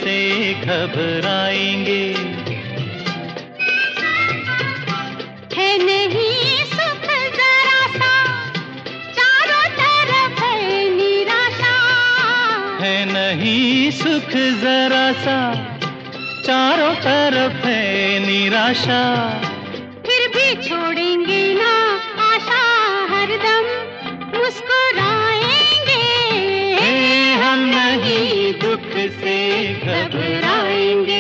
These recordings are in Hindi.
से घबराएंगे। है नहीं सुख जरा सा, चारों तरफ है निराशा। है नहीं सुख जरा सा, चारों तरफ है निराशा। फिर भी छोड़ेंगे ना आशा, हरदम मुस्कुराएंगे। हम नहीं दुख से घबराएंगे।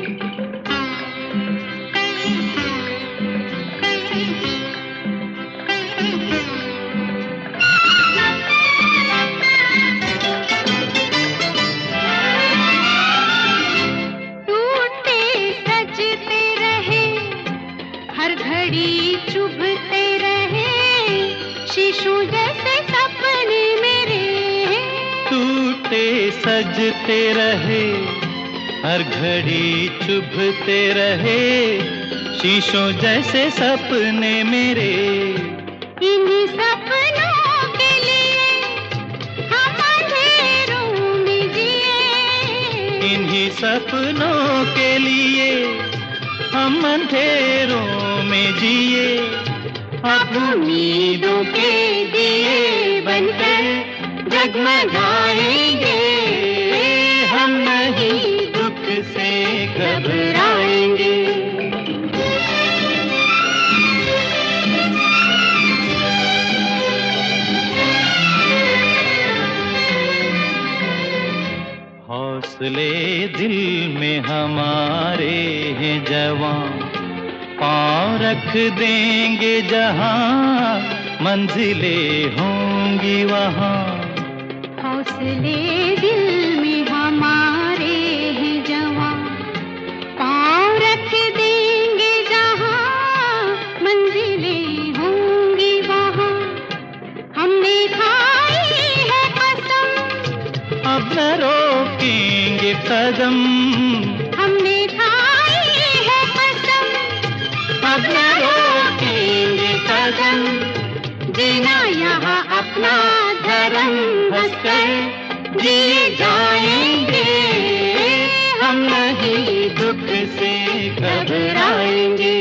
हर घड़ी चुभते रहे शीशों जैसे सपने मेरे। टूटे सजते रहे, हर घड़ी चुभते रहे शीशों जैसे सपने मेरे। इन्हीं सपनों के लिए हम अंधेरों में जिए। इन्हीं सपनों के लिए हम अंधेरों में जिए। अब उम्मीदों के दिए बनकर जगमगाएंगे। हम नहीं दुख से घबराएंगे। हौसले दिल में हमारे हैं जवां, पाँव रख देंगे जहां, मंजिलें होंगी वहां। हौसले दिल में हमारे हैं जवां, पाँव रख देंगे जहां, मंजिलें होंगी वहां। हमने खाई है कसम, अब न रोकेंगे कदम। हमने खाई है कसम, अब न रोकेंगे कदम। जीना यहाँ अपना धर्म, हंसकर जिए जाएंगे। हम नहीं दुख से घबराएंगे।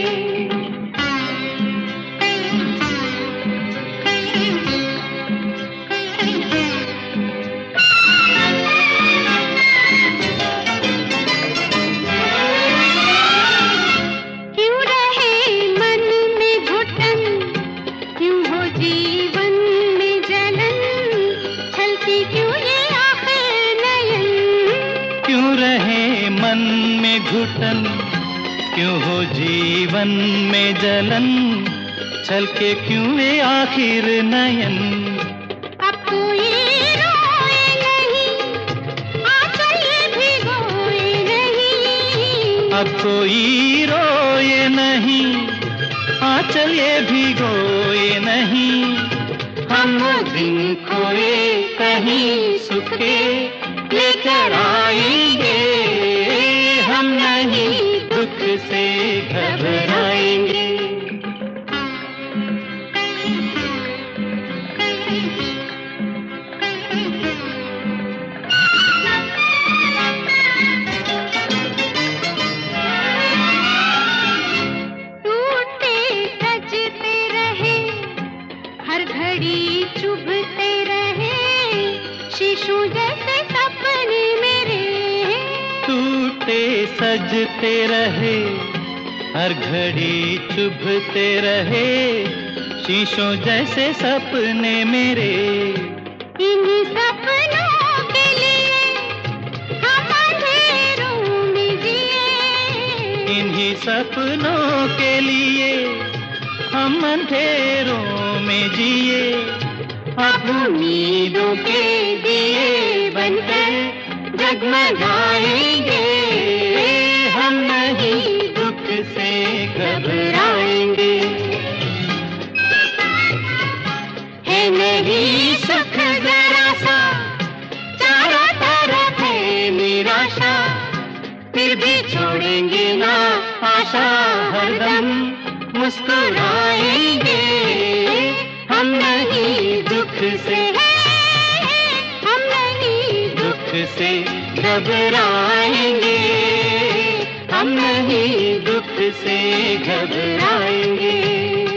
जीवन में जलन छलती क्यों ये आखिर नयन। क्यों रहे मन में घुटन, क्यों हो जीवन में जलन, छलके क्यों ये आखिर नयन। अब कोई रोए नहीं, आंचल ये भिगोए नहीं। अब कोई रोए नहीं, आंचल ये भिगोए नहीं। हम वो दिन खोए कहीं सुख के लेकर आएंगे। हम नहीं दुख से घबराएंगे। हर घड़ी चुभते रहे शीशों जैसे सपने मेरे। टूटे सजते रहे, हर घड़ी चुभते रहे शीशों जैसे सपने मेरे। इन्हीं सपनों के लिए हम अंधेरों में जिए। इन्हीं सपनों के लिए हम अंधेरों में जिए। अब उम्मीदों के दिए बनकर जगमगाएंगे। हम नहीं दुख से घबराएंगे। है नहीं सुख जरा सा, चारों तरफ है निराशा। फिर भी छोड़ेंगे ना आशा, हरदम मुस्कुराएंगे। हम नहीं दुख से, हम नहीं दुख से घबराएंगे, हम नहीं दुख से घबराएंगे।